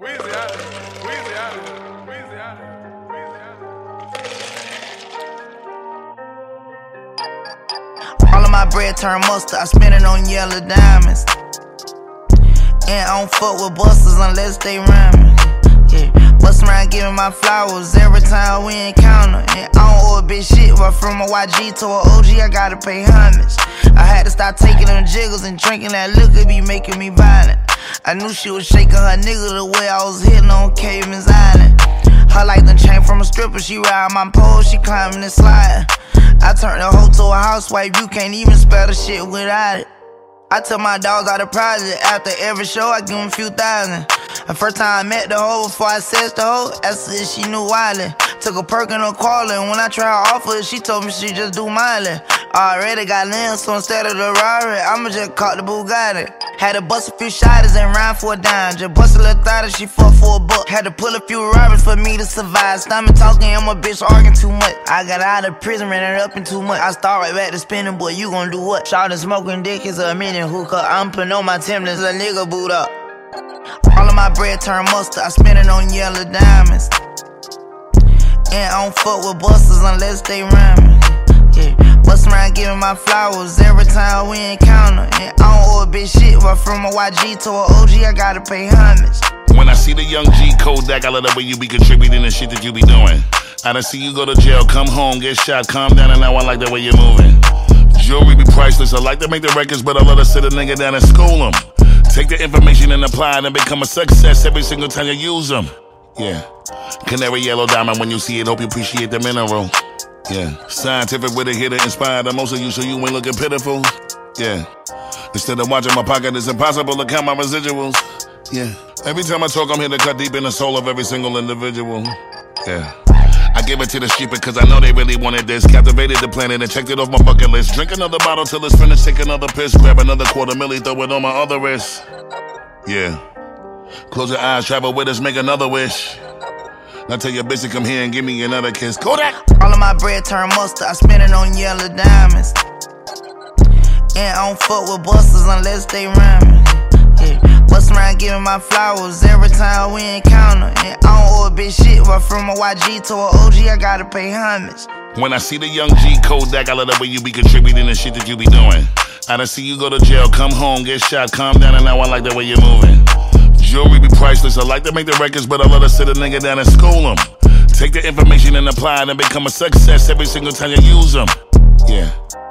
All of my bread turn mustard, I spend it on yellow diamonds. And I don't fuck with busters unless they rhyming. Yeah, bust around giving my flowers every time we encounter. And I don't owe a bitch shit, but from a YG to a OG, I gotta pay homage. I had to stop taking them jiggles and drinking that liquor be making me violent. I knew she was shaking her nigga the way I was hitting on Caveman's Island. Her like the chain from a stripper, she ride my pole, she climbing and sliding. I turned the hoe to a housewife, you can't even spell the shit without it. I tell my dogs all the project, after every show I give them a few thousand. The first time I met the hoe, before I said the hoe, asked if she knew Wiley. Took a perk and a call, and when I tried to offer, she told me she just do Miley. Already got limbs, so instead of the Rari, I'ma just call the Bugatti. Had to bust a few shotters and rhyme for a dime. Just bust a little thought she fuck for a buck. Had to pull a few robbers for me to survive. Stomach talking, I'm a bitch arguing too much. I got out of prison, ran it up in 2 months. I start right back to spinning, boy, you gon' do what? Shawty smoking dick is a minute hookah. I'm putting on my Timberlands, a nigga boot up. All of my bread turn mustard, I spend it on yellow diamonds. And I don't fuck with busters unless they rhyming. Yeah, bust around giving my flowers every time we encounter. And I don't owe a bitch shit, but from a YG to a OG, I gotta pay homage. When I see the young G Kodak, I love the way you be contributing the shit that you be doing. I done see you go to jail, come home, get shot, calm down, and now I like the way you're moving. Jewelry be priceless, I like to make the records, but I love to sit a nigga down and school him. Take the information and apply it and become a success every single time you use them. Yeah, canary yellow diamond, when you see it, hope you appreciate the mineral. Yeah, scientific with a hit to inspire the most of you so you ain't looking pitiful. Yeah, instead of watching my pocket, it's impossible to count my residuals. Yeah, every time I talk, I'm here to cut deep in the soul of every single individual. Yeah, I give it to the sheep because I know they really wanted this. Captivated the planet and checked it off my bucket list. Drink another bottle till it's finished, take another piss. Grab another $250,000, throw it on my other wrist. Yeah, close your eyes, travel with us, make another wish. Now tell your bitch to come here and give me another kiss. Kodak! All of my bread turn mustard, I spend it on yellow diamonds. And I don't fuck with busters unless they rhyming. Yeah, bust around giving my flowers every time we encounter. And I don't owe a bitch shit, but from a YG to a OG, I gotta pay homage. When I see the young G Kodak, I love the way you be contributing the shit that you be doing. I done see you go to jail, come home, get shot, calm down, and now I like the way you're moving. Jewelry be priceless, I like to make the records, but I love to sit a nigga down and school him. Take the information and apply it and become a success every single time you use them. Yeah.